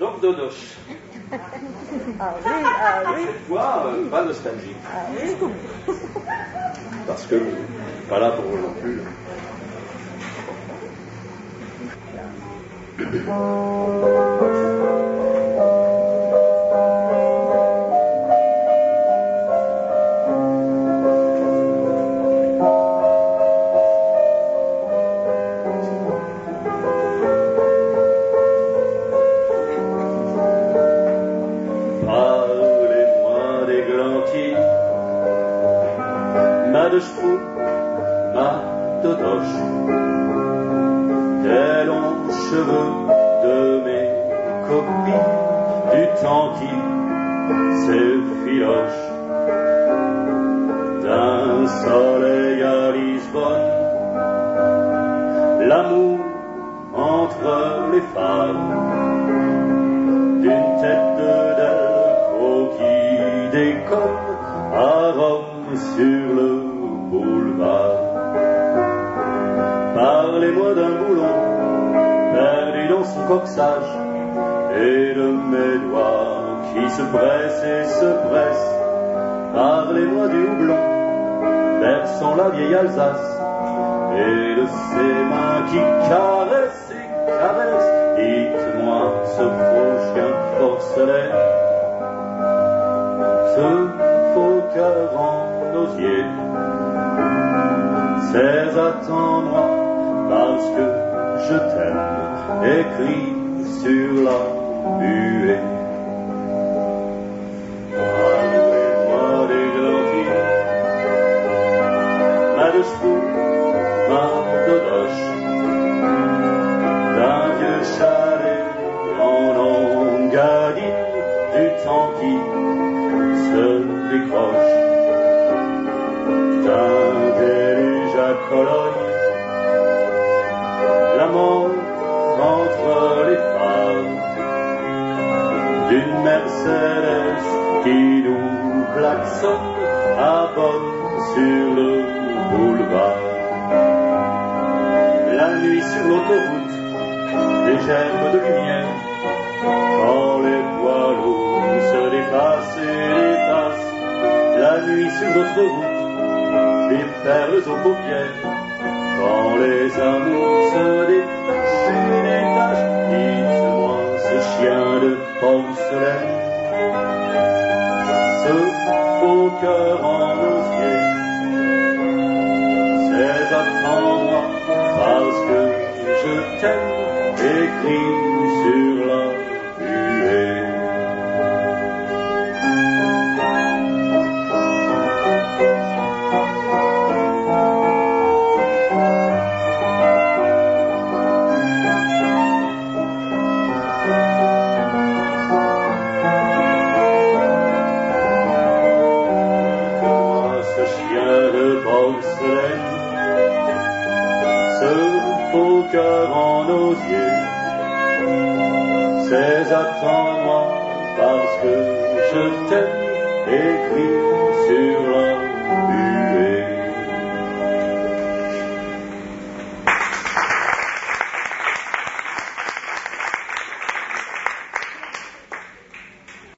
Donc Dodoche. Ah oui. Cette fois, pas nostalgique. Ah oui. Parce que, pas là pour vous non plus. Parlez-moi d'Églantine, ma de chevaux, ma Dodoche, des longs cheveux de mes copines, du temps qui s'effiloche, d'un soleil à Lisbonne, l'amour entre les femmes, d'une tête de Delphes qui déconne à Rome sur le boulevard. Parlez-moi d'un boulon perdu dans son corsage et de mes doigts qui se pressent et se pressent. Parlez-moi du houblon versant la vieille Alsace et de ses mains qui caressent et caressent. Dites-moi ce faux chien porcelaine, ce faux cœur en osier, ces attendants parce que je t'aime, écrit sur la buée. Parlez-moi d'Églantine, ma de chevaux, ma Dodoche, d'un vieux chalet en Engadine, du temps qui se décroche, d'un déluge à Cologne, la mort entre les phares, d'une Mercedes qui nous klaxonne à Bonn sur le boulevard. La nuit sur l'autoroute, des gerbes de lumière, quand les poids lourds se dépassent et dépassent. La nuit sur notre route, des perles aux paupières, quand les amours se détachent et détachent. Dites-moi ce chien de porcelaine, ce faux cœur en osier, ces attends-moi parce que je t'aime, écrit sur la buée. Ce chien de porcelaine, ce faux cœur en osier, ces attends-moi parce que je t'aime, écrit sur